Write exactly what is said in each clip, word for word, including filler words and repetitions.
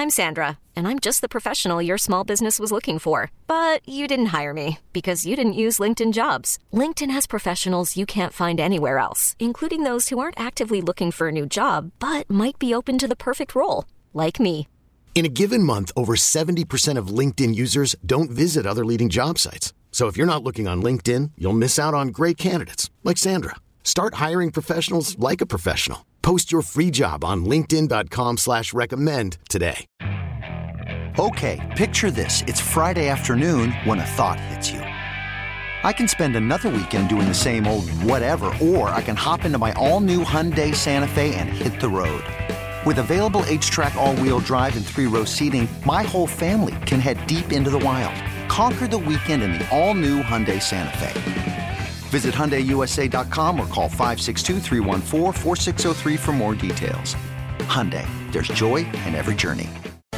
I'm Sandra, and I'm just the professional your small business was looking for. But you didn't hire me because you didn't use LinkedIn Jobs. LinkedIn has professionals you can't find anywhere else, including those who aren't actively looking for a new job, but might be open to the perfect role, like me. In a given month, over seventy percent of LinkedIn users don't visit other leading job sites. So if you're not looking on LinkedIn, you'll miss out on great candidates like Sandra. Start hiring professionals like a professional. Post your free job on linkedin dot com slash recommend today. Okay, picture this. It's Friday afternoon when a thought hits you. I can spend another weekend doing the same old whatever, or I can hop into my all-new Hyundai Santa Fe and hit the road. With available H-Track all-wheel drive and three-row seating, my whole family can head deep into the wild. Conquer the weekend in the all-new Hyundai Santa Fe. Visit Hyundai U S A dot com or call five six two, three one four, four six zero three for more details. Hyundai, there's joy in every journey.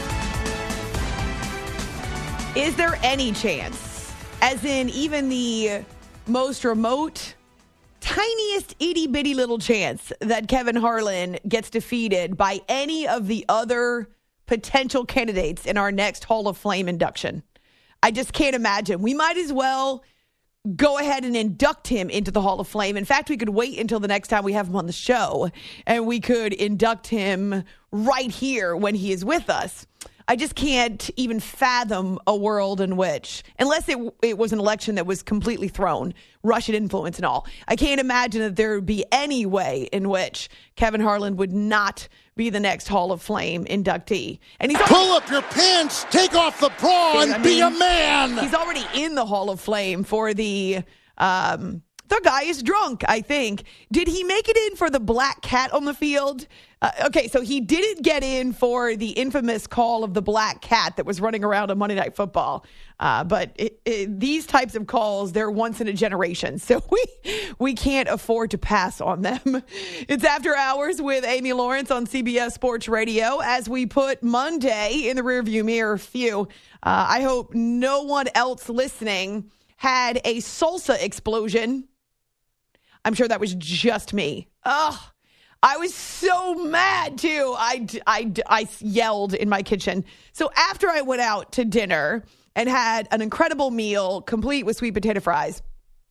Is there any chance, as in even the most remote, tiniest itty-bitty little chance, that Kevin Harlan gets defeated by any of the other potential candidates in our next Hall of Fame induction? I just can't imagine. We might as well go ahead and induct him into the Hall of Fame. In fact, we could wait until the next time we have him on the show, and we could induct him right here when he is with us. I just can't even fathom a world in which, unless it it was an election that was completely thrown, Russian influence and all, I can't imagine that there would be any way in which Kevin Harlan would not be the next Hall of Fame inductee. And he's already, pull up your pants, take off the bra, and I mean, be a man. He's already in the Hall of Fame for the um, the guy is drunk, I think. Did he make it in for the black cat on the field? Uh, okay, so he didn't get in for the infamous call of the black cat that was running around on Monday Night Football. Uh, but it, it, these types of calls, they're once in a generation. So we we can't afford to pass on them. It's After Hours with Amy Lawrence on C B S Sports Radio as we put Monday in the rearview mirror. Phew. Uh, I hope no one else listening had a salsa explosion. I'm sure that was just me. Ugh. I was so mad, too. I, I, I yelled in my kitchen. So after I went out to dinner and had an incredible meal, complete with sweet potato fries,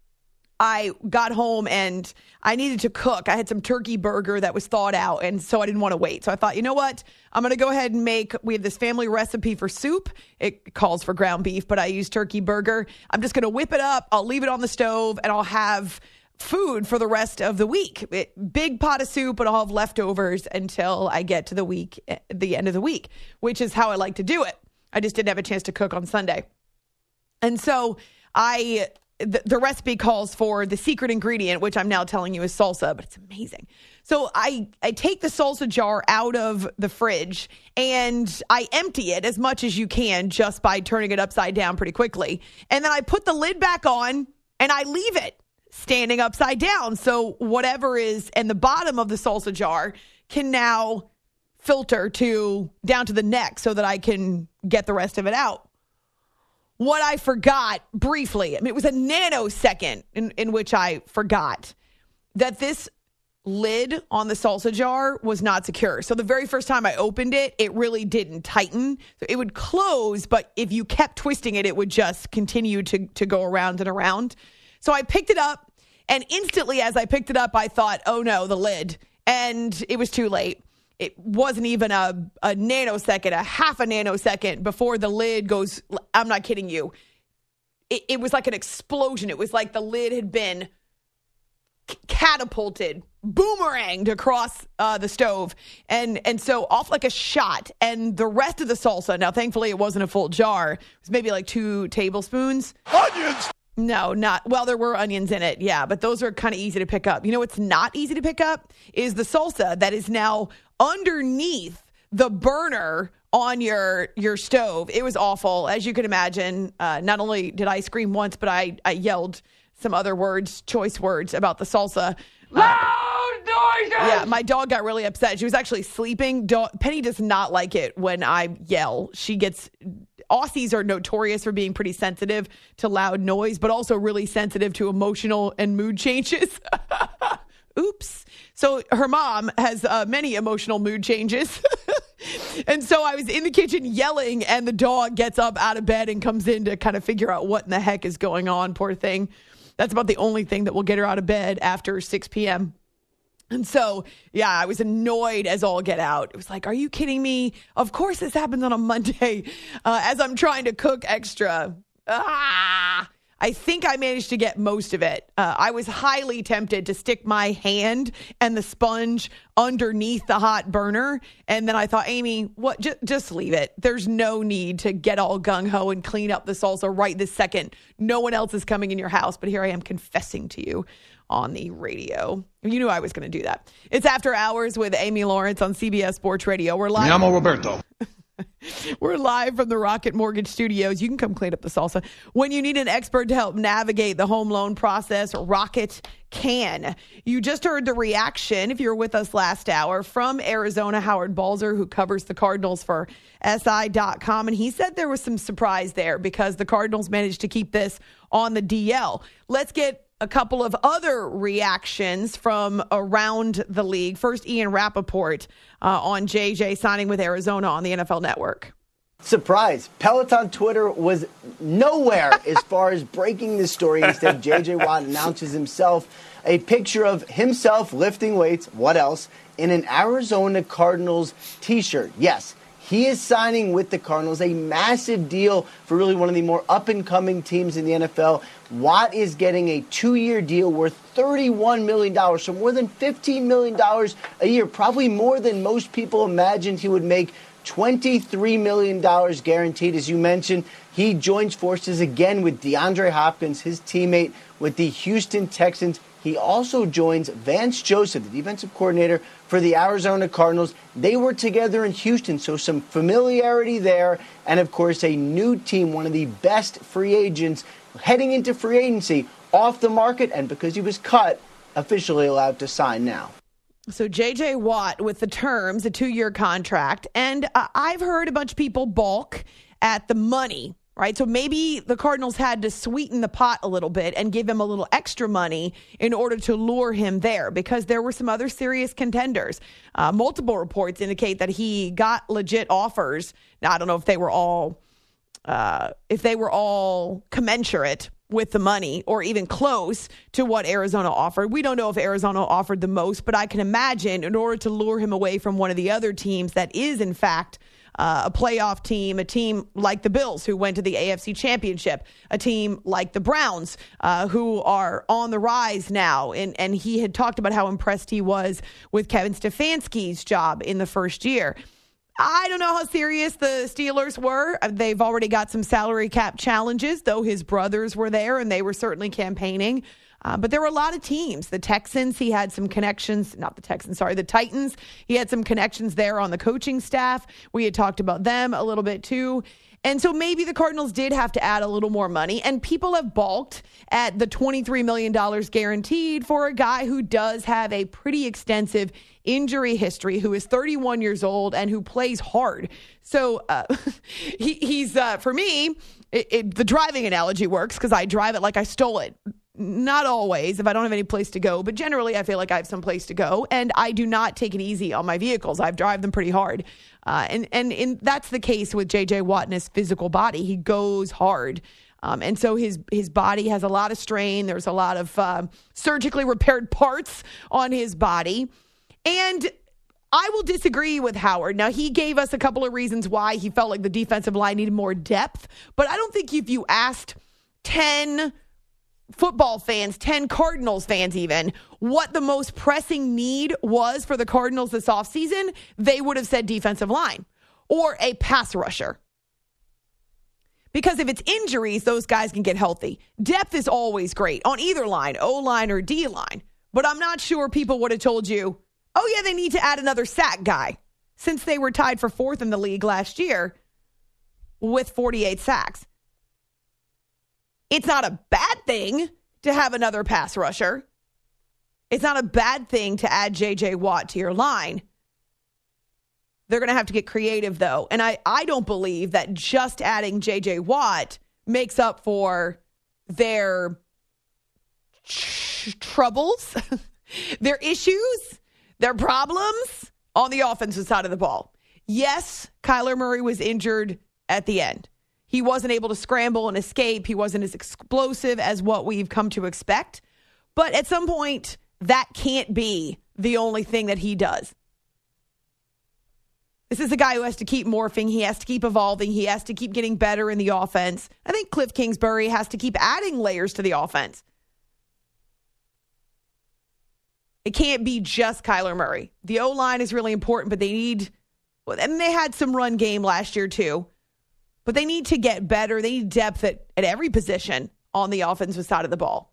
I got home and I needed to cook. I had some turkey burger that was thawed out, and so I didn't want to wait. So I thought, you know what? I'm going to go ahead and make, we have this family recipe for soup. It calls for ground beef, but I use turkey burger. I'm just going to whip it up. I'll leave it on the stove, and I'll have food for the rest of the week. It, big pot of soup, but I'll have leftovers until I get to the week, the end of the week, which is how I like to do it. I just didn't have a chance to cook on Sunday. And so I, the, the recipe calls for the secret ingredient, which I'm now telling you is salsa, but it's amazing. So I, I take the salsa jar out of the fridge and I empty it as much as you can just by turning it upside down pretty quickly. And then I put the lid back on and I leave it standing upside down. So whatever is in the bottom of the salsa jar can now filter to down to the neck so that I can get the rest of it out. What I forgot briefly, I mean, it was a nanosecond in, in which I forgot that this lid on the salsa jar was not secure. So the very first time I opened it, it really didn't tighten. So it would close, but if you kept twisting it, it would just continue to, to go around and around. So I picked it up, and instantly as I picked it up, I thought, oh no, the lid. And it was too late. It wasn't even a, a nanosecond, a half a nanosecond before the lid goes, I'm not kidding you. It, it was like an explosion. It was like the lid had been c- catapulted, boomeranged across uh, the stove. And, and so off like a shot. And the rest of the salsa, now thankfully it wasn't a full jar. It was maybe like two tablespoons. Onions! No, not, well, there were onions in it, yeah, but those are kind of easy to pick up. You know what's not easy to pick up is the salsa that is now underneath the burner on your your stove. It was awful, as you can imagine. Uh, not only did I scream once, but I, I yelled some other words, choice words about the salsa. Loud noises! Yeah, my dog got really upset. She was actually sleeping. Dog, Penny does not like it when I yell. She gets... Aussies are notorious for being pretty sensitive to loud noise, but also really sensitive to emotional and mood changes. Oops. So her mom has uh, many emotional mood changes. And so I was in the kitchen yelling, and the dog gets up out of bed and comes in to kind of figure out what in the heck is going on, poor thing. That's about the only thing that will get her out of bed after six p.m. And so, yeah, I was annoyed as all get out. It was like, are you kidding me? Of course this happens on a Monday uh, as I'm trying to cook extra. Ah! I think I managed to get most of it. Uh, I was highly tempted to stick my hand and the sponge underneath the hot burner. And then I thought, Amy, what? Just, just leave it. There's no need to get all gung-ho and clean up the salsa right this second. No one else is coming in your house. But here I am confessing to you on the radio. You knew I was going to do that. It's After Hours with Amy Lawrence on C B S Sports Radio. We're live. Me llamo Roberto. We're live from the Rocket Mortgage Studios. You can come clean up the salsa. When you need an expert to help navigate the home loan process, Rocket can. You just heard the reaction, if you were with us last hour, from Arizona Howard Balzer, who covers the Cardinals for S I dot com. And he said there was some surprise there because the Cardinals managed to keep this on the D L. Let's get a couple of other reactions from around the league. First, Ian Rappaport uh, on J J signing with Arizona on the N F L Network. Surprise. Peloton Twitter was nowhere as far as breaking this story. Instead, J J Watt announces himself a picture of himself lifting weights, what else, in an Arizona Cardinals t-shirt. Yes, he is signing with the Cardinals, a massive deal for really one of the more up-and-coming teams in the N F L. Watt is getting a two-year deal worth thirty-one million dollars, so more than fifteen million dollars a year, probably more than most people imagined he would make. twenty-three million dollars guaranteed. As you mentioned, he joins forces again with DeAndre Hopkins, his teammate with the Houston Texans. He also joins Vance Joseph, the defensive coordinator for the Arizona Cardinals. They were together in Houston, so some familiarity there. And, of course, a new team, one of the best free agents heading into free agency, off the market, and because he was cut, officially allowed to sign now. So J J Watt with the terms, a two-year contract. And uh, I've heard a bunch of people balk at the money, right? So maybe the Cardinals had to sweeten the pot a little bit and give him a little extra money in order to lure him there, because there were some other serious contenders. Uh, multiple reports indicate that he got legit offers. Now, I don't know if they were all, uh, if they were all commensurate with the money or even close to what Arizona offered. We don't know if Arizona offered the most, but I can imagine in order to lure him away from one of the other teams that is, in fact, uh, a playoff team, a team like the Bills who went to the A F C Championship, a team like the Browns uh, who are on the rise now. And, and he had talked about how impressed he was with Kevin Stefanski's job in the first year. I don't know how serious the Steelers were. They've already got some salary cap challenges, though his brothers were there and they were certainly campaigning. Uh, but there were a lot of teams. The Texans, he had some connections. Not the Texans, sorry, the Titans. He had some connections there on the coaching staff. We had talked about them a little bit too. And so maybe the Cardinals did have to add a little more money. And people have balked at the twenty-three million dollars guaranteed for a guy who does have a pretty extensive injury history, who is thirty-one years old and who plays hard. So uh, he, he's, uh, for me, it, it, the driving analogy works because I drive it like I stole it. Not always, if I don't have any place to go, but generally I feel like I have some place to go, and I do not take it easy on my vehicles. I drive them pretty hard. Uh, and, and, and that's the case with J J Watt and his physical body. He goes hard. Um, and so his his body has a lot of strain. There's a lot of uh, surgically repaired parts on his body. And I will disagree with Howard. Now, he gave us a couple of reasons why he felt like the defensive line needed more depth. But I don't think if you asked ten football fans, ten Cardinals fans even, what the most pressing need was for the Cardinals this offseason, they would have said defensive line or a pass rusher. Because if it's injuries, those guys can get healthy. Depth is always great on either line, O-line or D-line. But I'm not sure people would have told you, oh, yeah, they need to add another sack guy, since they were tied for fourth in the league last year with forty-eight sacks. It's not a bad thing to have another pass rusher. It's not a bad thing to add J J Watt to your line. They're going to have to get creative, though. And I, I don't believe that just adding J J Watt makes up for their tr- troubles, their issues, their problems on the offensive side of the ball. Yes, Kyler Murray was injured at the end. He wasn't able to scramble and escape. He wasn't as explosive as what we've come to expect. But at some point, that can't be the only thing that he does. This is a guy who has to keep morphing. He has to keep evolving. He has to keep getting better in the offense. I think Cliff Kingsbury has to keep adding layers to the offense. It can't be just Kyler Murray. The O-line is really important, but they need, and they had some run game last year too, but they need to get better. They need depth at, at every position on the offensive side of the ball.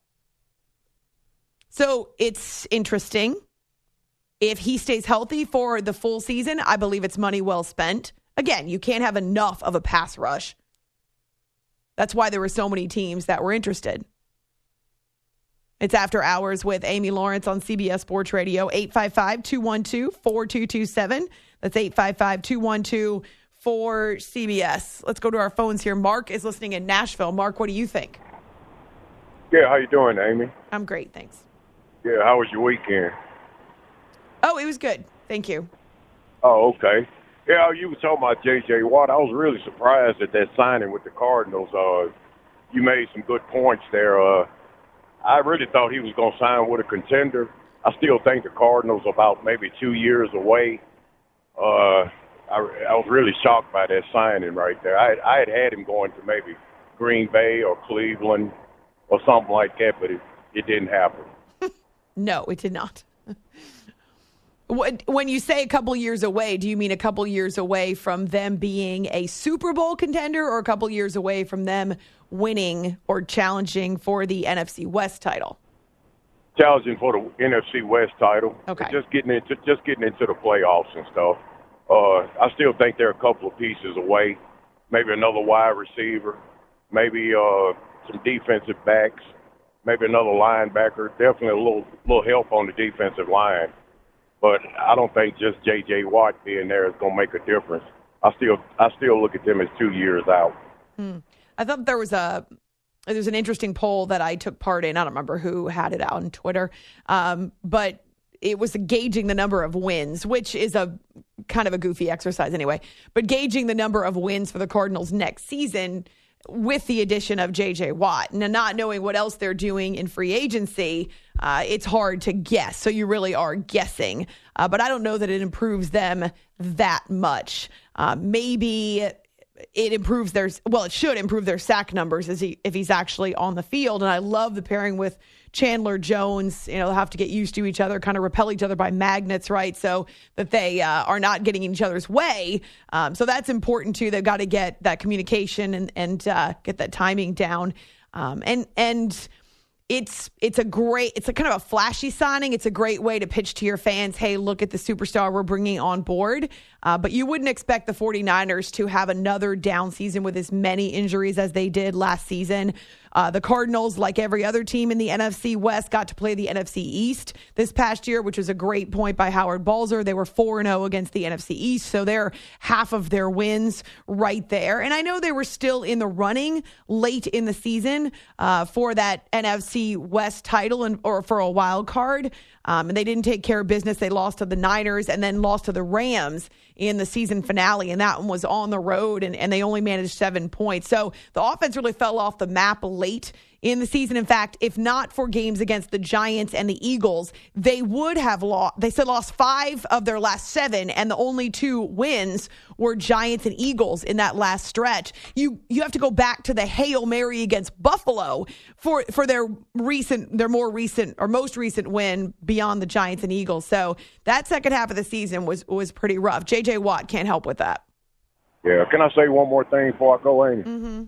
So it's interesting. If he stays healthy for the full season, I believe it's money well spent. Again, you can't have enough of a pass rush. That's why there were so many teams that were interested. It's After Hours with Amy Lawrence on C B S Sports Radio, eight five five, two one two, four two two seven. That's eight five five, two one two, four C B S. Let's go to our phones here. Mark is listening in Nashville. Mark, what do you think? Yeah, how you doing, Amy? I'm great, thanks. Yeah, how was your weekend? Oh, it was good. Thank you. Oh, okay. Yeah, you were talking about J J. Watt. I was really surprised at that signing with the Cardinals. Uh, you made some good points there. Uh, I really thought he was going to sign with a contender. I still think the Cardinals are about maybe two years away. Uh, I, I was really shocked by that signing right there. I, I had had him going to maybe Green Bay or Cleveland or something like that, but it, it didn't happen. No, it did not. When you say a couple years away, do you mean a couple years away from them being a Super Bowl contender or a couple years away from them winning or challenging for the N F C West title? Challenging for the N F C West title. Okay. Just getting into just getting into the playoffs and stuff. Uh, I still think they're a couple of pieces away. Maybe another wide receiver. Maybe uh, some defensive backs. Maybe another linebacker. Definitely a little little help on the defensive line. But I don't think just J J. Watt being there is going to make a difference. I still I still look at them as two years out. Hmm. I thought there was a there's an interesting poll that I took part in. I don't remember who had it out on Twitter, um, but it was gauging the number of wins, which is a kind of a goofy exercise anyway. But gauging the number of wins for the Cardinals next season with the addition of J J. Watt. And not knowing what else they're doing in free agency, uh, it's hard to guess. So you really are guessing. Uh, but I don't know that it improves them that much. Uh, maybe it improves their, well, it should improve their sack numbers as he, if he's actually on the field. And I love the pairing with Chandler Jones. You know, they'll have to get used to each other, kind of repel each other by magnets, right? So that they uh, are not getting in each other's way. Um, so that's important too. They've got to get that communication and, and uh, get that timing down. Um, and, and, It's it's a great, it's a kind of a flashy signing. It's a great way to pitch to your fans, hey, look at the superstar we're bringing on board. Uh, but you wouldn't expect the 49ers to have another down season with as many injuries as they did last season. Uh, the Cardinals, like every other team in the N F C West, got to play the N F C East this past year, which was a great point by Howard Balzer. They were four and oh against the N F C East, so they're half of their wins right there. And I know they were still in the running late in the season uh, for that N F C West title and or for a wild card. Um, and they didn't take care of business. They lost to the Niners and then lost to the Rams in the season finale. And that one was on the road, and, and they only managed seven points. So the offense really fell off the map late in the season. In fact, if not for games against the Giants and the Eagles, they would have lost. They said lost five of their last seven, and the only two wins were Giants and Eagles in that last stretch. You you have to go back to the Hail Mary against Buffalo for for their recent, their more recent or most recent win beyond the Giants and Eagles. So that second half of the season was was pretty rough. J J. Watt can't help with that. Yeah, can I say one more thing before I go, Amy? Mm-hmm.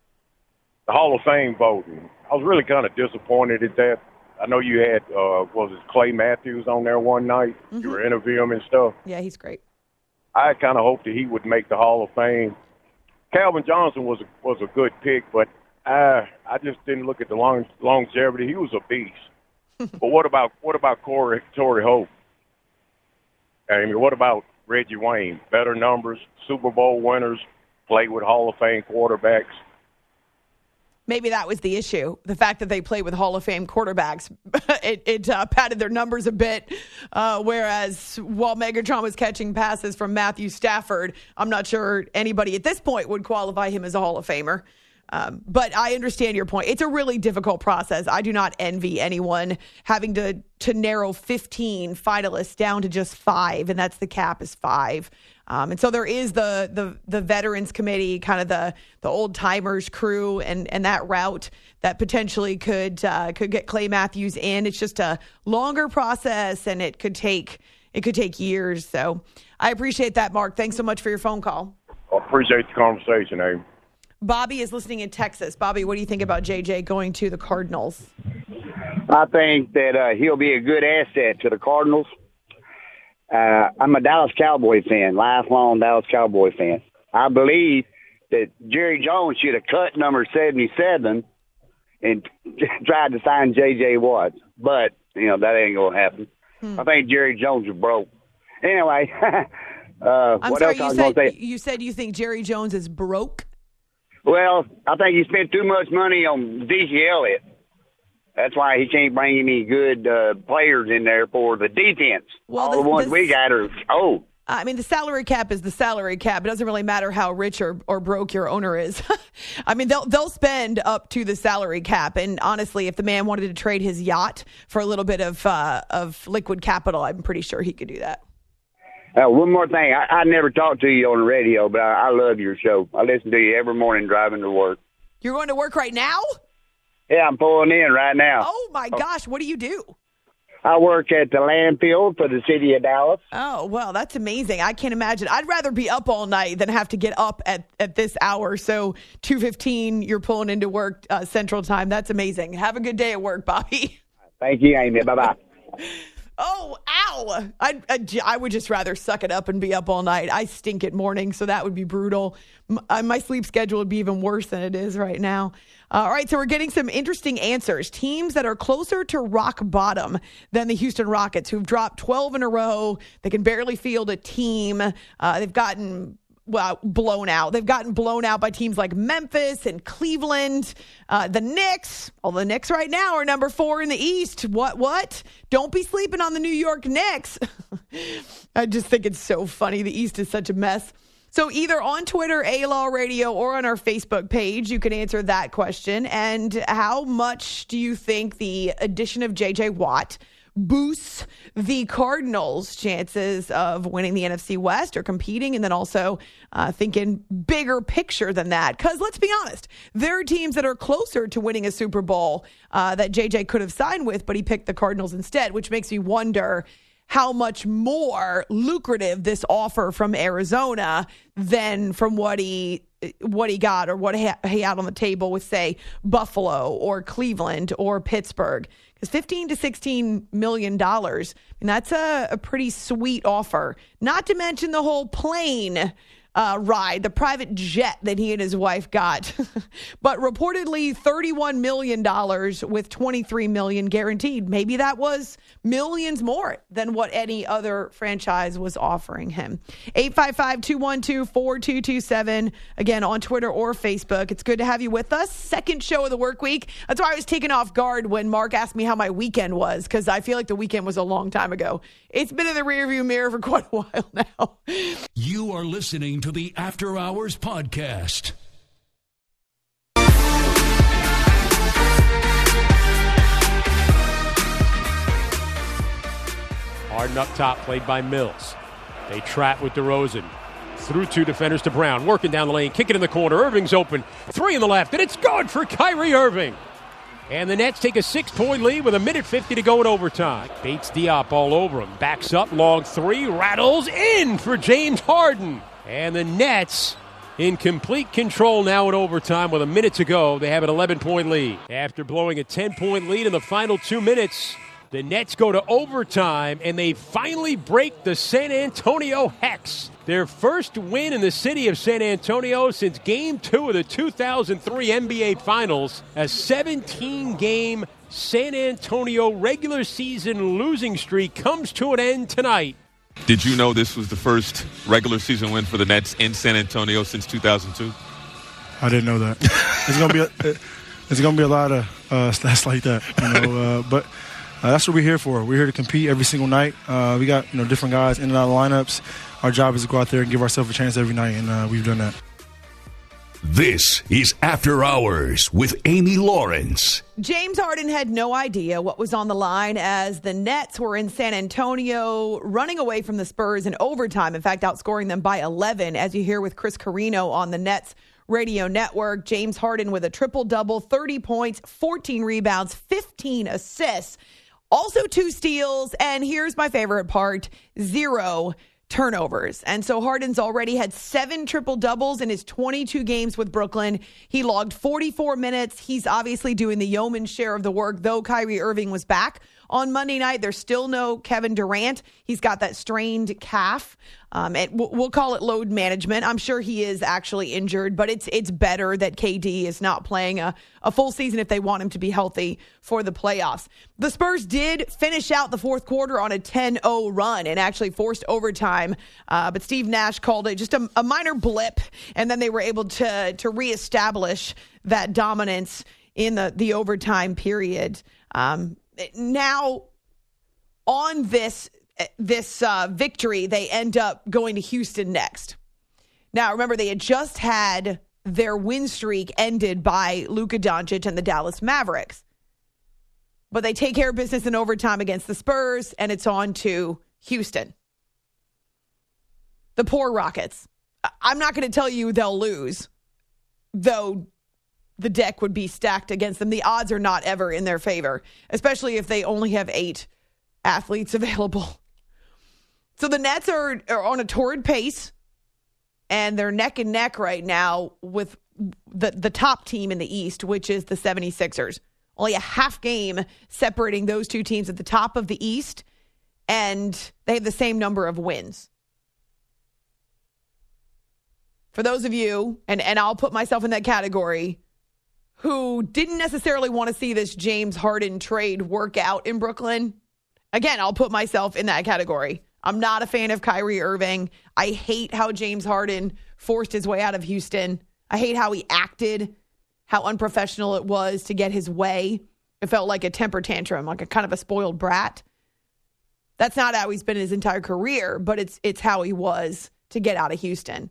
The Hall of Fame voting. I was really kind of disappointed at that. I know you had, uh, what was it, Clay Matthews on there one night. Mm-hmm. You were interviewing him and stuff. Yeah, he's great. I kind of hoped that he would make the Hall of Fame. Calvin Johnson was a, was a good pick, but I I just didn't look at the long, longevity. He was a beast. But what about what about Corey, Torrey Hope? I mean, what about Reggie Wayne? Better numbers, Super Bowl winners, played with Hall of Fame quarterbacks. Maybe that was the issue. The fact that they played with Hall of Fame quarterbacks, it, it uh, padded their numbers a bit. Uh, whereas while Megatron was catching passes from Matthew Stafford, I'm not sure anybody at this point would qualify him as a Hall of Famer. Um, but I understand your point. It's a really difficult process. I do not envy anyone having to to narrow fifteen finalists down to just five, and that's the cap is five. Um, and so there is the the the Veterans Committee, kind of the the old timers crew, and and that route that potentially could uh, could get Clay Matthews in. It's just a longer process, and it could take it could take years. So I appreciate that, Mark. Thanks so much for your phone call. I appreciate the conversation, Amy. Bobby is listening in Texas. Bobby, what do you think about J J going to the Cardinals? I think that uh, he'll be a good asset to the Cardinals. Uh, I'm a Dallas Cowboy fan, lifelong Dallas Cowboy fan. I believe that Jerry Jones should have cut number seventy-seven and tried to sign J J Watt. But, you know, that ain't going to happen. Hmm. I think Jerry Jones is broke. Anyway, uh, I'm what sorry, else I was you going to said, say? you said you think Jerry Jones is broke? Well, I think he spent too much money on Zeke Elliott. That's why he can't bring any good uh, players in there for the defense. Well, All the, the ones the, we got are old. I mean, the salary cap is the salary cap. It doesn't really matter how rich or, or broke your owner is. I mean, they'll they'll spend up to the salary cap. And honestly, if the man wanted to trade his yacht for a little bit of uh, of liquid capital, I'm pretty sure he could do that. Uh, one more thing. I, I never talked to you on the radio, but I, I love your show. I listen to you every morning driving to work. You're going to work right now? Yeah, I'm pulling in right now. Oh, my gosh. What do you do? I work at the landfill for the city of Dallas. Oh, well, that's amazing. I can't imagine. I'd rather be up all night than have to get up at, at this hour. So two fifteen, you're pulling into work uh, Central Time. That's amazing. Have a good day at work, Bobby. Thank you, Amy. Bye-bye. Oh, ow. I, I, I would just rather suck it up and be up all night. I stink at morning, so that would be brutal. My, my sleep schedule would be even worse than it is right now. Uh, all right, so we're getting some interesting answers. Teams that are closer to rock bottom than the Houston Rockets, who've dropped twelve in a row. They can barely field a team. Uh, they've gotten... well, blown out. They've gotten blown out by teams like Memphis and Cleveland. Uh, the Knicks, well, the Knicks right now are number four in the East. What, what? Don't be sleeping on the New York Knicks. I just think it's so funny. The East is such a mess. So either on Twitter, A-Law Radio, or on our Facebook page, you can answer that question. And how much do you think the addition of J J Watt boosts the Cardinals' chances of winning the N F C West or competing, and then also uh, thinking bigger picture than that? Because let's be honest, there are teams that are closer to winning a Super Bowl uh, that J J could have signed with, but he picked the Cardinals instead, which makes me wonder how much more lucrative this offer from Arizona than from what he what he got or what he had on the table with, say, Buffalo or Cleveland or Pittsburgh. Because fifteen to sixteen million dollars, and that's a, a pretty sweet offer. Not to mention the whole plane uh, ride, the private jet that he and his wife got. But reportedly thirty-one million dollars with twenty-three million dollars guaranteed. Maybe that was millions more than what any other franchise was offering him. eight five five, two one two, four two two seven. Again, on Twitter or Facebook. It's good to have you with us. Second show of the work week. That's why I was taken off guard when Mark asked me how my weekend was, because I feel like the weekend was a long time ago. It's been in the rearview mirror for quite a while now. You are listening to the After Hours Podcast. Harden up top, played by Mills. They trap with DeRozan. Through two defenders to Brown, working down the lane, kicking in the corner. Irving's open. Three in the left, and it's good for Kyrie Irving. And the Nets take a six-point lead with a minute fifty to go in overtime. Bates Diop all over him. Backs up, long three, rattles in for James Harden. And the Nets in complete control now in overtime with a minute to go. They have an eleven-point lead. After blowing a ten-point lead in the final two minutes, the Nets go to overtime, and they finally break the San Antonio Hex. Their first win in the city of San Antonio since Game two of the two thousand three N B A Finals. A seventeen-game San Antonio regular season losing streak comes to an end tonight. Did you know this was the first regular season win for the Nets in San Antonio since two thousand two? I didn't know that. It's going to be a, it's going to be a lot of uh, stats like that, you know. uh, but uh, that's what we're here for. We're here to compete every single night. Uh, we got, you know, different guys in and out of lineups. Our job is to go out there and give ourselves a chance every night, and uh, we've done that. This is After Hours with Amy Lawrence. James Harden had no idea what was on the line as the Nets were in San Antonio running away from the Spurs in overtime. In fact, outscoring them by eleven, as you hear with Chris Carino on the Nets radio network. James Harden with a triple-double, thirty points, fourteen rebounds, fifteen assists, also two steals, and here's my favorite part, zero turnovers. And so Harden's already had seven triple-doubles in his twenty-two games with Brooklyn. He logged forty-four minutes. He's obviously doing the yeoman's share of the work, though Kyrie Irving was back on Monday night. There's still no Kevin Durant. He's got that strained calf. Um, and we'll call it load management. I'm sure he is actually injured, but it's it's better that K D is not playing a, a full season if they want him to be healthy for the playoffs. The Spurs did finish out the fourth quarter on a ten oh run and actually forced overtime, uh, but Steve Nash called it just a, a minor blip, and then they were able to, to reestablish that dominance in the, the overtime period. Um, now, on this this uh, victory, they end up going to Houston next. Now, remember, they had just had their win streak ended by Luka Doncic and the Dallas Mavericks. But they take care of business in overtime against the Spurs, and it's on to Houston. The poor Rockets. I'm not going to tell you they'll lose, though the deck would be stacked against them. The odds are not ever in their favor, especially if they only have eight athletes available. So the Nets are, are on a torrid pace, and they're neck and neck right now with the, the top team in the East, which is the seventy-sixers. Only a half game separating those two teams at the top of the East, and they have the same number of wins. For those of you, and, and I'll put myself in that category, who didn't necessarily want to see this James Harden trade work out in Brooklyn, again, I'll put myself in that category. I'm not a fan of Kyrie Irving. I hate how James Harden forced his way out of Houston. I hate how he acted, how unprofessional it was to get his way. It felt like a temper tantrum, like a kind of a spoiled brat. That's not how he's been his entire career, but it's it's how he was to get out of Houston.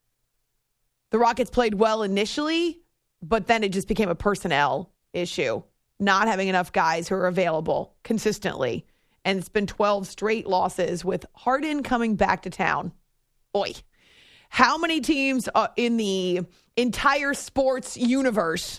The Rockets played well initially, but then it just became a personnel issue, not having enough guys who are available consistently. And it's been twelve straight losses with Harden coming back to town. Boy, how many teams uh, in the entire sports universe,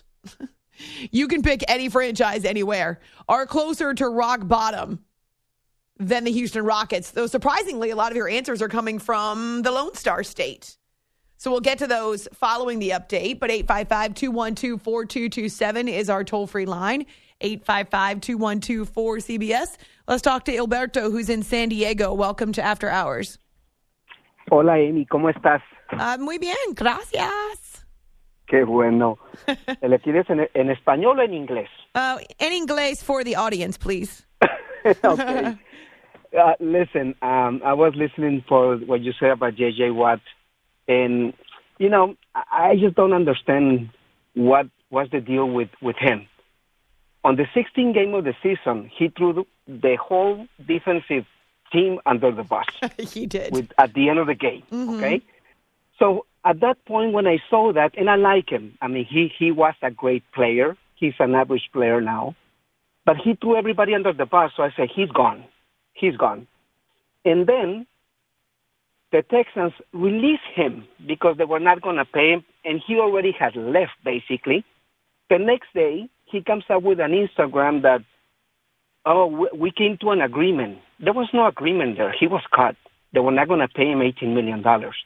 you can pick any franchise anywhere, are closer to rock bottom than the Houston Rockets? Though surprisingly, a lot of your answers are coming from the Lone Star State. So we'll get to those following the update. But eight five five, two one two, four two two seven is our toll-free line. eight five five, two one two, four C B S. Let's talk to Alberto, who's in San Diego. Welcome to After Hours. Hola, Amy. ¿Cómo estás? Uh, muy bien, gracias. Qué bueno. ¿Le quieres en, en español o en inglés? Uh, en inglés for the audience, please. Okay. Uh, listen, um, I was listening for what you said about J J Watt. And, you know, I just don't understand what was the deal with, with him. On the sixteenth game of the season, he threw the, the whole defensive team under the bus. He did. With, at the end of the game, mm-hmm. Okay? So at that point when I saw that, and I like him, I mean, he, he was a great player. He's an average player now. But he threw everybody under the bus, so I said, he's gone. He's gone. And then the Texans released him because they were not going to pay him, and he already had left, basically. The next day, he comes up with an Instagram that, oh, we came to an agreement. There was no agreement there. He was cut. They were not going to pay him eighteen million dollars.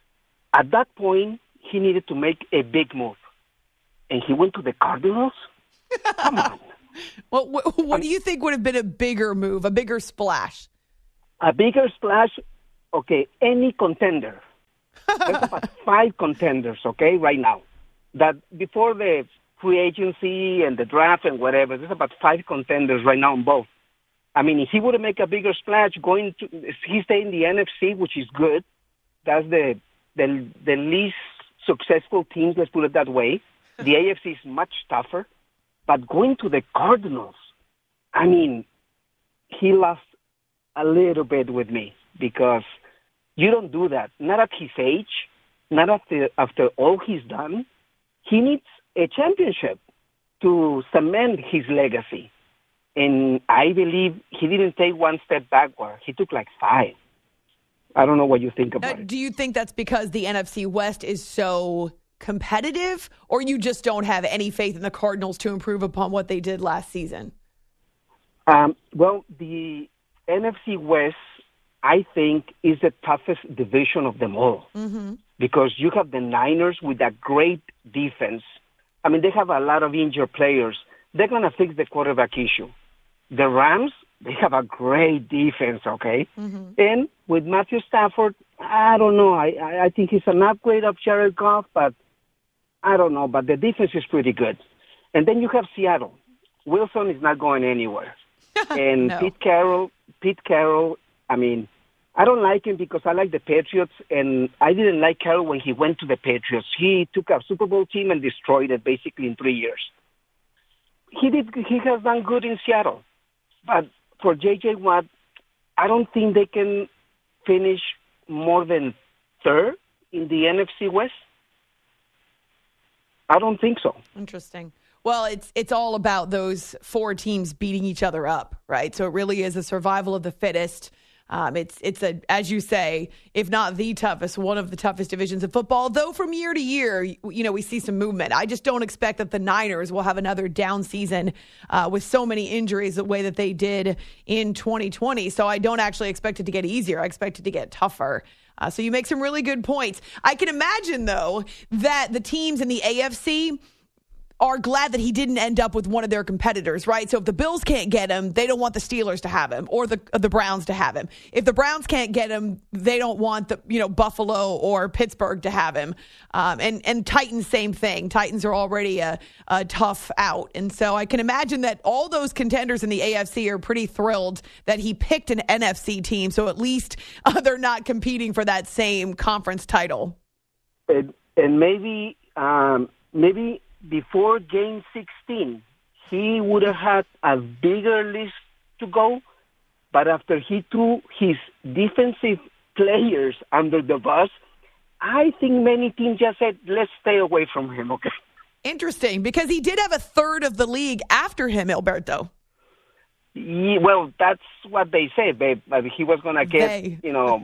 At that point, he needed to make a big move. And he went to the Cardinals? Come on. Well, what, what do you think would have been a bigger move, a bigger splash? A bigger splash? Okay, any contender. There's about five contenders, okay, right now. That before the free agency and the draft and whatever, there's about five contenders right now in both. I mean, if he would make a bigger splash, going to, he stayed in the N F C, which is good. That's the the the least successful team, let's put it that way. The A F C is much tougher. But going to the Cardinals, I mean, he lost a little bit with me because you don't do that. Not at his age, not after, after all he's done. He needs a championship to cement his legacy. And I believe he didn't take one step backward. He took like five. I don't know what you think about uh, it. Do you think that's because the N F C West is so competitive, or you just don't have any faith in the Cardinals to improve upon what they did last season? Um, well, the N F C West, I think, is the toughest division of them all. Mm-hmm. Because you have the Niners with a great defense. I mean, they have a lot of injured players. They're going to fix the quarterback issue. The Rams, they have a great defense, okay? Mm-hmm. And with Matthew Stafford, I don't know. I, I, I think he's an upgrade of Jared Goff, but I don't know. But the defense is pretty good. And then you have Seattle. Wilson is not going anywhere. And no. Pete Carroll, Pete Carroll, I mean, I don't like him because I like the Patriots, and I didn't like Carroll when he went to the Patriots. He took a Super Bowl team and destroyed it basically in three years. He did. He has done good in Seattle. But for J J. Watt, I don't think they can finish more than third in the N F C West. I don't think so. Interesting. Well, it's it's all about those four teams beating each other up, right? So it really is a survival of the fittest. Um, it's it's a, as you say, if not the toughest, one of the toughest divisions of football. Though from year to year, you know, we see some movement. I just don't expect that the Niners will have another down season uh, with so many injuries the way that they did in twenty twenty. So I don't actually expect it to get easier. I expect it to get tougher. Uh, so you make some really good points. I can imagine, though, that the teams in the A F C are glad that he didn't end up with one of their competitors, right? So if the Bills can't get him, they don't want the Steelers to have him or the the Browns to have him. If the Browns can't get him, they don't want the you know Buffalo or Pittsburgh to have him. Um, and and Titans, same thing. Titans are already a, a tough out, and so I can imagine that all those contenders in the A F C are pretty thrilled that he picked an N F C team. So at least uh, they're not competing for that same conference title. And, and maybe um, maybe. Before Game sixteen, he would have had a bigger list to go, but after he threw his defensive players under the bus, I think many teams just said, let's stay away from him, okay? Interesting, because he did have a third of the league after him, Alberto. Yeah, well, that's what they say, babe. But he was going to get, they. you know,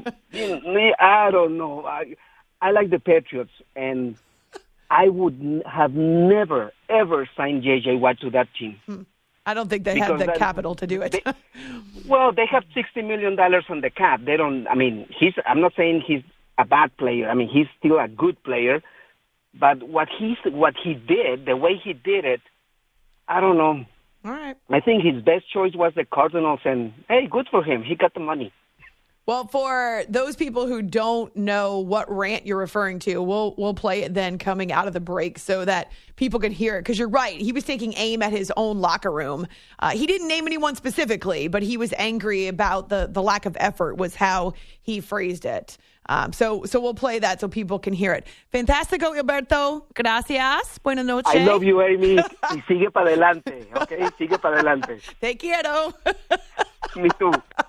I don't know. I, I like the Patriots, and I would have never, ever signed J J. Watt to that team. I don't think they because have the that, capital to do it. They, well, they have sixty million dollars on the cap. They don't, I mean, he's. I'm not saying he's a bad player. I mean, he's still a good player. But what, he's, what he did, the way he did it, I don't know. All right. I think his best choice was the Cardinals, and, hey, good for him. He got the money. Well, for those people who don't know what rant you're referring to, we'll we'll play it then coming out of the break so that people can hear it. Because you're right, he was taking aim at his own locker room. Uh, he didn't name anyone specifically, but he was angry about the, the lack of effort was how he phrased it. Um, so so we'll play that so people can hear it. Fantástico, Alberto. Gracias. Buenas noches. I love you, Amy. Y sigue para adelante, okay? Sigue para adelante. Te quiero. Me too.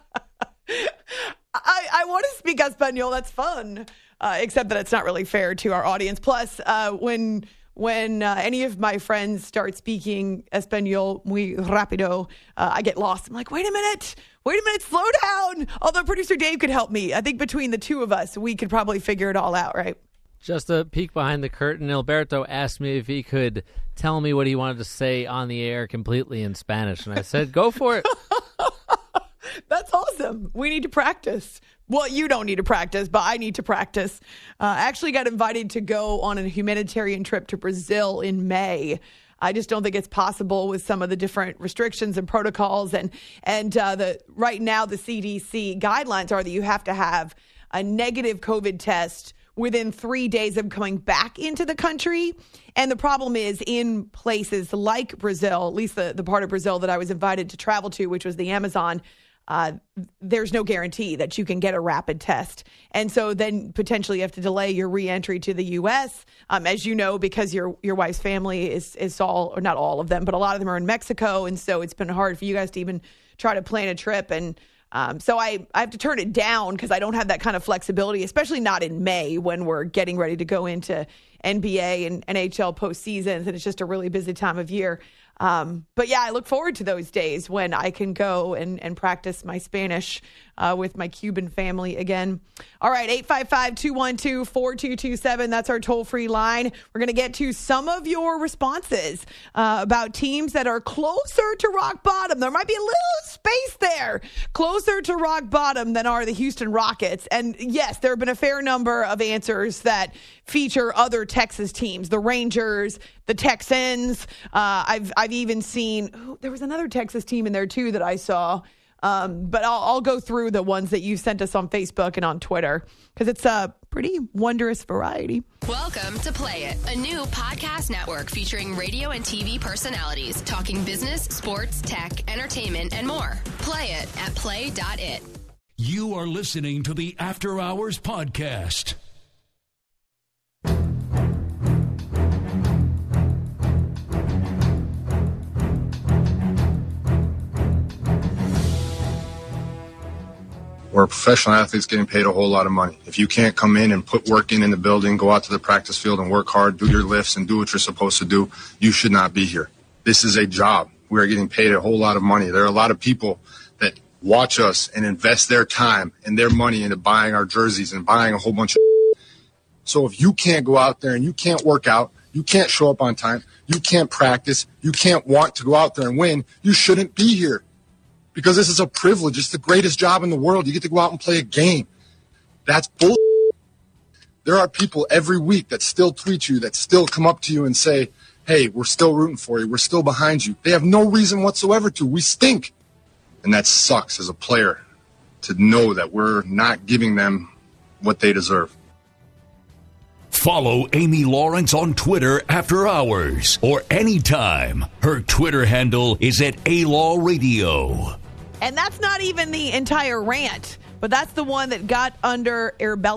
I, I want to speak Espanol. That's fun, uh, except that it's not really fair to our audience. Plus, uh, when when uh, any of my friends start speaking Espanol muy rápido, uh, I get lost. I'm like, wait a minute, wait a minute, slow down. Although producer Dave could help me. I think between the two of us, we could probably figure it all out, right? Just a peek behind the curtain, Alberto asked me if he could tell me what he wanted to say on the air completely in Spanish, and I said, go for it. That's awesome. We need to practice. Well, you don't need to practice, but I need to practice. Uh, I actually got invited to go on a humanitarian trip to Brazil in May. I just don't think it's possible with some of the different restrictions and protocols. And and uh, the right now, the C D C guidelines are that you have to have a negative COVID test within three days of coming back into the country. And the problem is in places like Brazil, at least the, the part of Brazil that I was invited to travel to, which was the Amazon, uh, there's no guarantee that you can get a rapid test. And so then potentially you have to delay your reentry to the U S, um, as you know, because your your wife's family is, is all, or not all of them, but a lot of them are in Mexico. And so it's been hard for you guys to even try to plan a trip. And um, so I, I have to turn it down because I don't have that kind of flexibility, especially not in May when we're getting ready to go into N B A and N H L postseasons. And it's just a really busy time of year. Um, but yeah, I look forward to those days when I can go and, and practice my Spanish uh, with my Cuban family again. All right, eight five five, two one two, four two two seven. That's our toll-free line. We're going to get to some of your responses uh, about teams that are closer to rock bottom. There might be a little space there, closer to rock bottom than are the Houston Rockets. And yes, there have been a fair number of answers that feature other Texas teams, the Rangers, the Texans. Uh, I've I've even seen, oh, there was another Texas team in there too that I saw. Um, but I'll, I'll go through the ones that you sent us on Facebook and on Twitter because it's a pretty wondrous variety. Welcome to Play It, a new podcast network featuring radio and T V personalities talking business, sports, tech, entertainment, and more. Play it at play dot it. You are listening to the After Hours Podcast. Where professional athletes getting paid a whole lot of money. If you can't come in and put work in in the building, go out to the practice field and work hard, do your lifts and do what you're supposed to do, you should not be here. This is a job. We are getting paid a whole lot of money. There are a lot of people that watch us and invest their time and their money into buying our jerseys and buying a whole bunch of So if you can't go out there and you can't work out, you can't show up on time, you can't practice, you can't want to go out there and win, you shouldn't be here. Because this is a privilege. It's the greatest job in the world. You get to go out and play a game. That's bull. There are people every week that still tweet you, that still come up to you and say, hey, we're still rooting for you. We're still behind you. They have no reason whatsoever to. We stink. And that sucks as a player to know that we're not giving them what they deserve. Follow Amy Lawrence on Twitter after hours or anytime. Her Twitter handle is at A Law Radio. And that's not even the entire rant, but that's the one that got under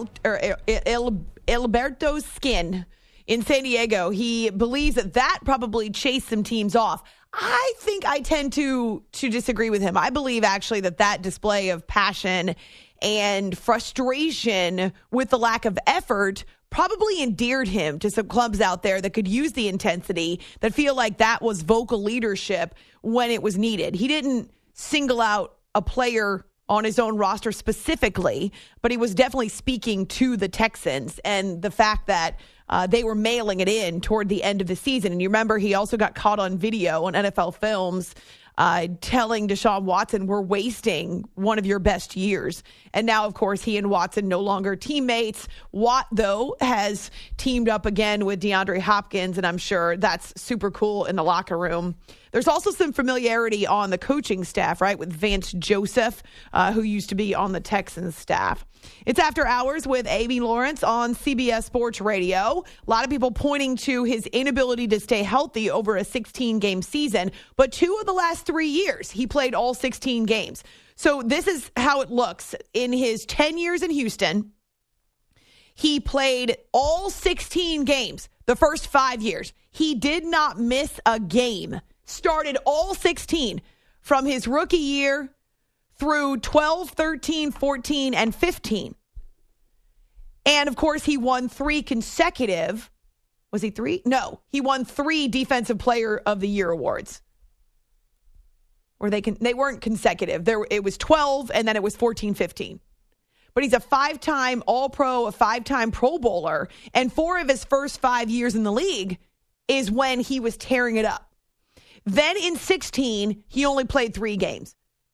Alberto's skin in San Diego. He believes that that probably chased some teams off. I think I tend to to disagree with him. I believe actually that that display of passion and frustration with the lack of effort probably endeared him to some clubs out there that could use the intensity, that feel like that was vocal leadership when it was needed. He didn't single out a player on his own roster specifically, but he was definitely speaking to the Texans and the fact that uh, they were mailing it in toward the end of the season. And you remember he also got caught on video on N F L Films Uh, telling Deshaun Watson, we're wasting one of your best years. And now, of course, he and Watson no longer teammates. Watt, though, has teamed up again with DeAndre Hopkins, and I'm sure that's super cool in the locker room. There's also some familiarity on the coaching staff, right, with Vance Joseph, uh, who used to be on the Texans staff. It's After Hours with Amy Lawrence on C B S Sports Radio. A lot of people pointing to his inability to stay healthy over a sixteen-game season, but two of the last three years, he played all sixteen games. So this is how it looks. In his ten years in Houston, he played all sixteen games the first five years. He did not miss a game. Started all sixteen from his rookie year through twelve, thirteen, fourteen, and fifteen. And, of course, he won three consecutive. Was he three? No. He won three Defensive Player of the Year awards. Or they can, they weren't consecutive. There, it was twelve, and then it was fourteen, fifteen. But he's a five-time All-Pro, a five-time Pro Bowler, and four of his first five years in the league is when he was tearing it up. Then in sixteen, he only played three games.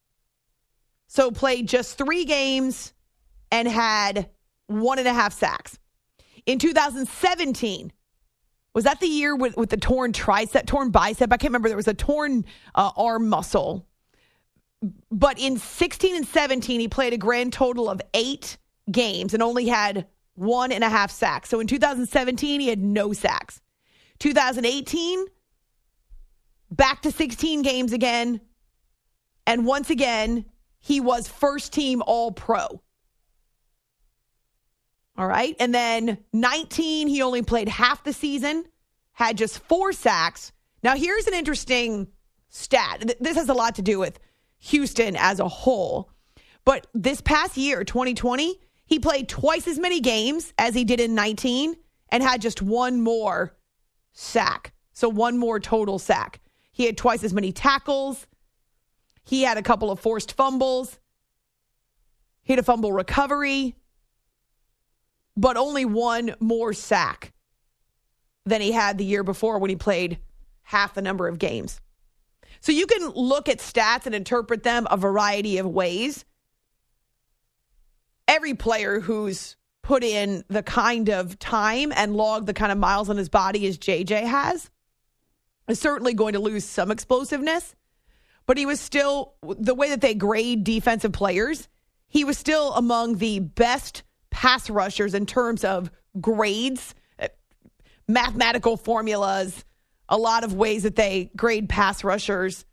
So played just three games and had one and a half sacks. In two thousand seventeen, was that the year with, with the torn tricep, torn bicep? I can't remember. There was a torn uh, arm muscle. But in sixteen and seventeen, he played a grand total of eight games and only had one and a half sacks. So in two thousand seventeen, he had no sacks. two thousand eighteen, back to sixteen games again. And once again, he was first team All-Pro. All right. And then nineteen, he only played half the season, had just four sacks. Now, here's an interesting stat. This has a lot to do with Houston as a whole. But this past year, twenty twenty, he played twice as many games as he did in nineteen and had just one more sack. So one more total sack. He had twice as many tackles. He had a couple of forced fumbles. He had a fumble recovery, but only one more sack than he had the year before when he played half the number of games. So you can look at stats and interpret them a variety of ways. Every player who's put in the kind of time and logged the kind of miles on his body as J J has is certainly going to lose some explosiveness. But he was still, the way that they grade defensive players, he was still among the best pass rushers in terms of grades, mathematical formulas, a lot of ways that they grade pass rushers.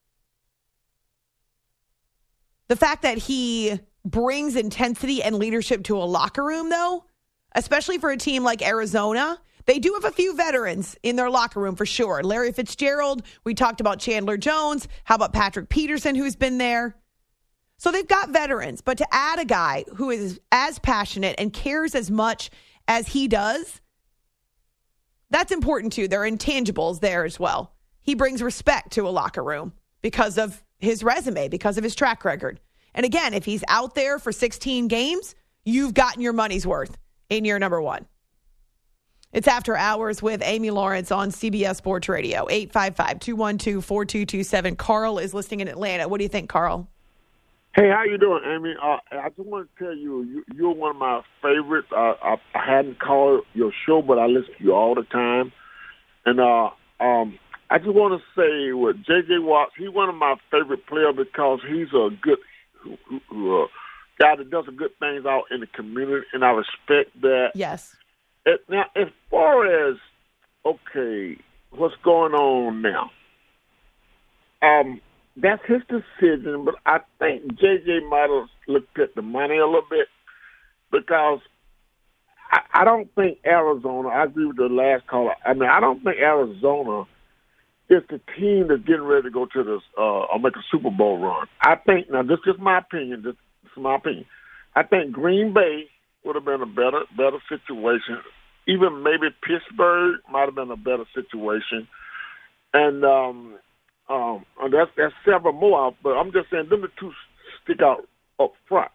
The fact that he brings intensity and leadership to a locker room, though, especially for a team like Arizona, they do have a few veterans in their locker room for sure. Larry Fitzgerald, we talked about Chandler Jones. How about Patrick Peterson, who's been there? So they've got veterans, but to add a guy who is as passionate and cares as much as he does, that's important too. There are intangibles there as well. He brings respect to a locker room because of his resume, because of his track record. And again, if he's out there for sixteen games, you've gotten your money's worth in year number one. It's After Hours with Amy Lawrence on C B S Sports Radio. eight five five, two one two, four two two seven. Carl is listening in Atlanta. What do you think, Carl? Hey, how you doing, Amy? Uh, I just want to tell you, you, you're one of my favorites. Uh, I, I hadn't called your show, but I listen to you all the time. And uh, um, I just want to say with J J. Watt, he's one of my favorite players because he's a good uh, guy that does some good things out in the community, and I respect that. Yes. It, now, as far as, okay, what's going on now, um, that's his decision, but I think J J might have looked at the money a little bit because I, I don't think Arizona, I agree with the last caller, I mean, I don't think Arizona is the team that's getting ready to go to this uh, or make a Super Bowl run. I think, now this is my opinion, this is my opinion, I think Green Bay would have been a better better situation. Even maybe Pittsburgh might have been a better situation. And um, um, that's, that's several more, but I'm just saying them the two stick out up front.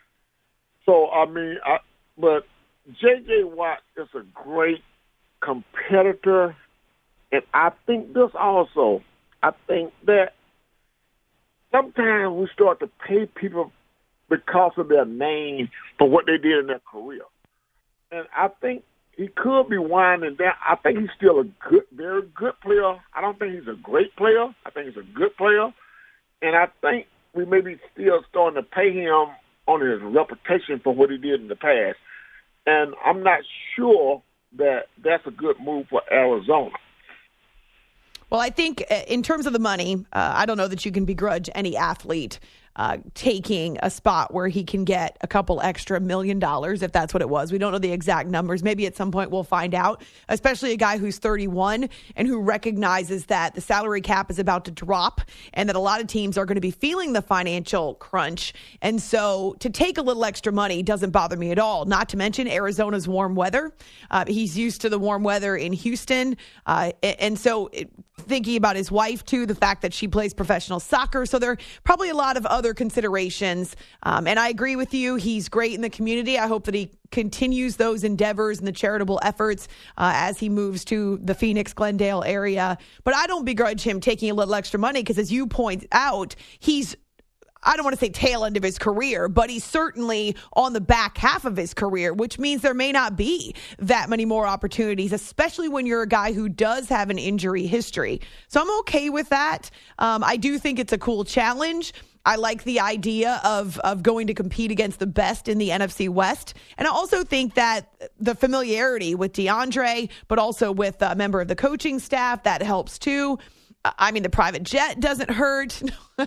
So, I mean, I, but J J. Watt is a great competitor, and I think this also, I think that sometimes we start to pay people because of their name for what they did in their career. And I think he could be winding down. I think he's still a good, very good player. I don't think he's a great player. I think he's a good player. And I think we may be still starting to pay him on his reputation for what he did in the past. And I'm not sure that that's a good move for Arizona. Well, I think in terms of the money, uh, I don't know that you can begrudge any athlete uh, taking a spot where he can get a couple extra million dollars, if that's what it was. We don't know the exact numbers. Maybe at some point we'll find out, especially a guy who's thirty-one and who recognizes that the salary cap is about to drop and that a lot of teams are going to be feeling the financial crunch. And so to take a little extra money doesn't bother me at all, not to mention Arizona's warm weather. Uh, he's used to the warm weather in Houston. Uh, and so it, thinking about his wife, too, the fact that she plays professional soccer. So there are probably a lot of other considerations. Um, and I agree with you. He's great in the community. I hope that he continues those endeavors and the charitable efforts uh, as he moves to the Phoenix, Glendale area. But I don't begrudge him taking a little extra money because, as you point out, he's I don't want to say tail end of his career, but he's certainly on the back half of his career, which means there may not be that many more opportunities, especially when you're a guy who does have an injury history. So I'm okay with that. Um, I do think it's a cool challenge. I like the idea of of going to compete against the best in the N F C West. And I also think that the familiarity with DeAndre, but also with a member of the coaching staff, that helps too. I mean, the private jet doesn't hurt.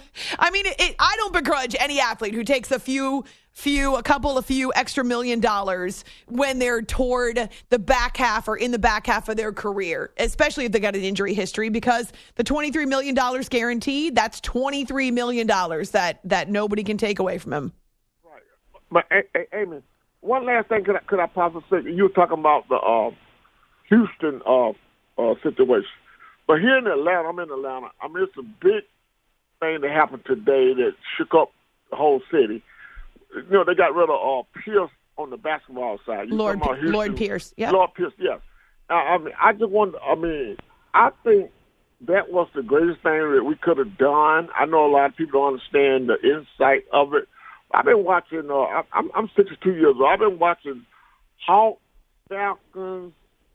I mean, it, it, I don't begrudge any athlete who takes a few, few, a couple, a few extra million dollars when they're toward the back half or in the back half of their career, especially if they got an injury history, because the twenty-three million dollars guaranteed, that's twenty-three million dollars that, that nobody can take away from him. Right. But, hey, hey, Amy, one last thing could I, could I possibly say? You were talking about the uh, Houston uh, uh, situation. But here in Atlanta, I'm in Atlanta, I mean, it's a big thing that happened today that shook up the whole city. You know, they got rid of uh, Pierce on the basketball side. You Lord, talking about Lord Pierce, yeah. Lord Pierce, yes. Uh, I mean, I just want. I mean, I think that was the greatest thing that we could have done. I know a lot of people don't understand the insight of it. I've been watching. Uh, I'm, I'm sixty-two years old. I've been watching Hawks, Falcons,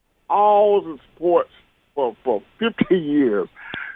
all the sports for for fifty years.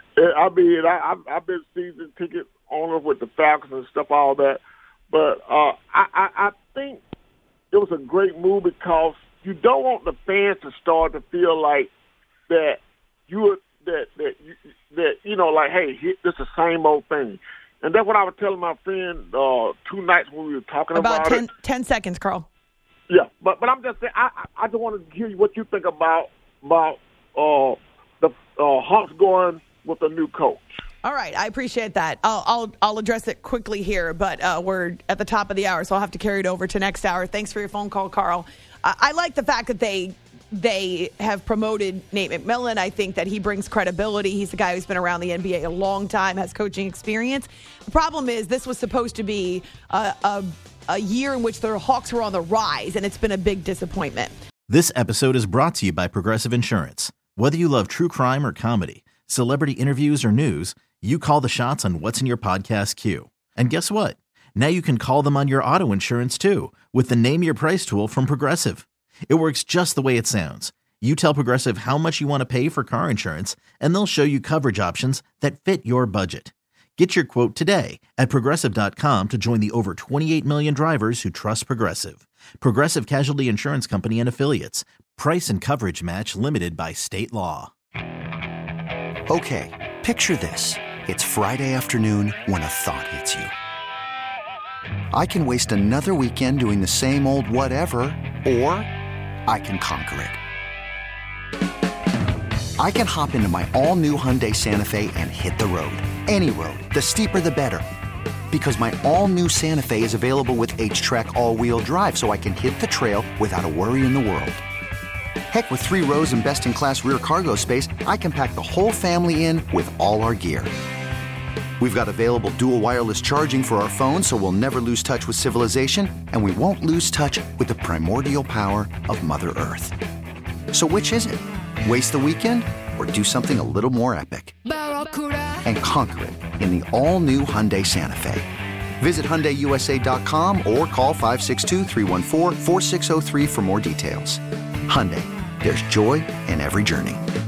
I mean, I, I've, I've been season ticket owner with the Falcons and stuff, all that. But uh, I, I, I think it was a great move because you don't want the fans to start to feel like that you that that you, that you know, like, hey, this is the same old thing. And that's what I was telling my friend uh, two nights when we were talking about, about ten, it. ten seconds, Carl. Yeah, but but I'm just saying, I I, I just want to hear what you think about about uh, the uh, Hawks going with a new coach. All right, I appreciate that. I'll I'll, I'll address it quickly here, but uh, we're at the top of the hour, so I'll have to carry it over to next hour. Thanks for your phone call, Carl. I, I like the fact that they they have promoted Nate McMillan. I think that he brings credibility. He's a guy who's been around the N B A a long time, has coaching experience. The problem is this was supposed to be a, a, a year in which the Hawks were on the rise, and it's been a big disappointment. This episode is brought to you by Progressive Insurance. Whether you love true crime or comedy, celebrity interviews or news, you call the shots on what's in your podcast queue. And guess what? Now you can call them on your auto insurance too with the Name Your Price tool from Progressive. It works just the way it sounds. You tell Progressive how much you want to pay for car insurance, and they'll show you coverage options that fit your budget. Get your quote today at Progressive dot com to join the over twenty-eight million drivers who trust Progressive. Progressive Casualty Insurance Company and Affiliates. Price and coverage match limited by state law. Okay, picture this. It's Friday afternoon when a thought hits you. I can waste another weekend doing the same old whatever, or I can conquer it. I can hop into my all-new Hyundai Santa Fe and hit the road. Any road. The steeper, the better. Because my all-new Santa Fe is available with H-Track all-wheel drive, so I can hit the trail without a worry in the world. Heck, with three rows and best-in-class rear cargo space, I can pack the whole family in with all our gear. We've got available dual wireless charging for our phones, so we'll never lose touch with civilization, and we won't lose touch with the primordial power of Mother Earth. So which is it? Waste the weekend or do something a little more epic? And conquer it in the all-new Hyundai Santa Fe. Visit Hyundai U S A dot com or call five six two, three one four, four six zero three for more details. Hyundai, there's joy in every journey.